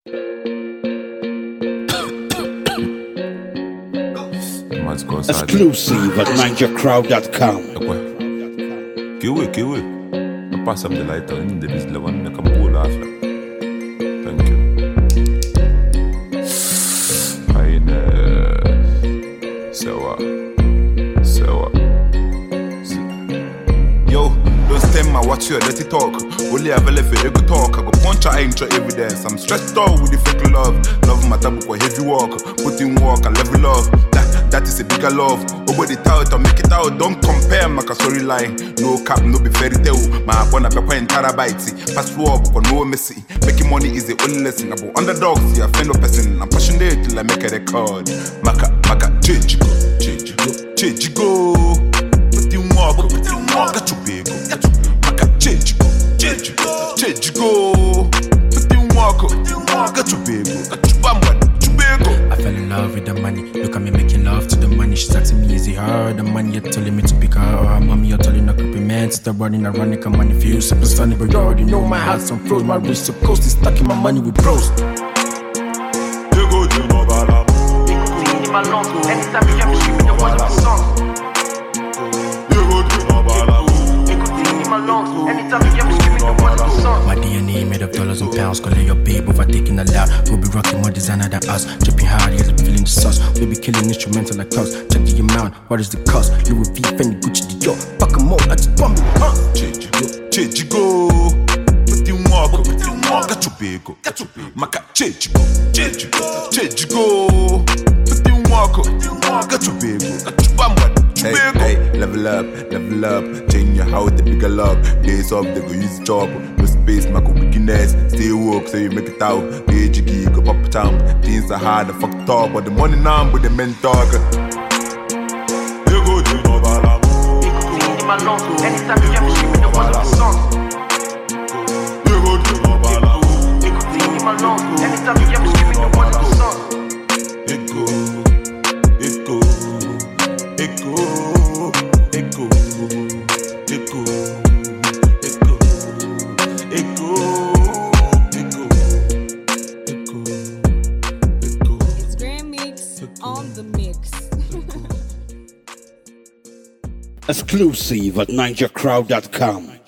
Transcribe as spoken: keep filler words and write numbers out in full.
Exclusive at ninja crowd dot com. Kiwi, kiwi. No passa de lá então, ainda eles levando na cambula. Thank you. Aynen. Sewa. Sewa. Yo, don't stem my watch your dirty talk. Only have a left a good talk. I go punch I ain't your evidence. I'm stressed out with the fake love. Love my taboo for heavy walk. Put in work and level up. That, that is a bigger love. Over the tout, I make it out. Don't compare my storyline. No cap, no be fairy tale. My wanna be quite terabytes. Pass war, but no messy. Making money is the only lesson. About underdogs, yeah, friend of person. I'm passionate till I make a record. Maka, maka, change go, change go, change go. Put in work, put in work. Got you big, got you. Maka, change go, change go, change go. Put in work, put in work. Got you big, got you bamba. I fell in love with the money. Look at me making love to the money. She's asking me, is it hard? The money you're telling me to pick her. Or her mommy, you're telling her creepy man. Stop running, ironic, and money feels simple sunny. But you already know my heart's on froze. My wrist so close, it's stuck in my money with bros. You go to no bala. Anytime you hear me screaming the words of the song. You go to no bala. Anytime you hear me screaming the words of the song. My D N A made of dollars and pounds. Calling your babe overtaking a lot. We'll be rocking more designer than us. Dripping hard, yeah, feeling the sauce. We'll be killing instrumental like clouds. Check the amount, what is the cost? Louis V, Fendi, Gucci, Dior. Fuck 'em all, I just bump it, huh? Change go, change go. Put in work, put in work. Got you big, got you big. Maka, change go, change go, change go. Put in work, put in work. Got you big, got you bamba. Hey, hey, level up, level up. Change your house, the bigger love. Days off, they go use the job. No space, my weakness. Stay woke, so you make it out. Hey, jiggy, go pop town. Things are hard, the fuck talk. But the money now, but the men talk. You go to no bala. Anytime you hear me screaming the words of the song. You go to no bala. Anytime you hear me screaming the words of the song. It go, it go. Echo, echo, echo, echo, echo, echo, echo, echo. It's Grand Mix on the mix. Exclusive at ninja crowd dot com.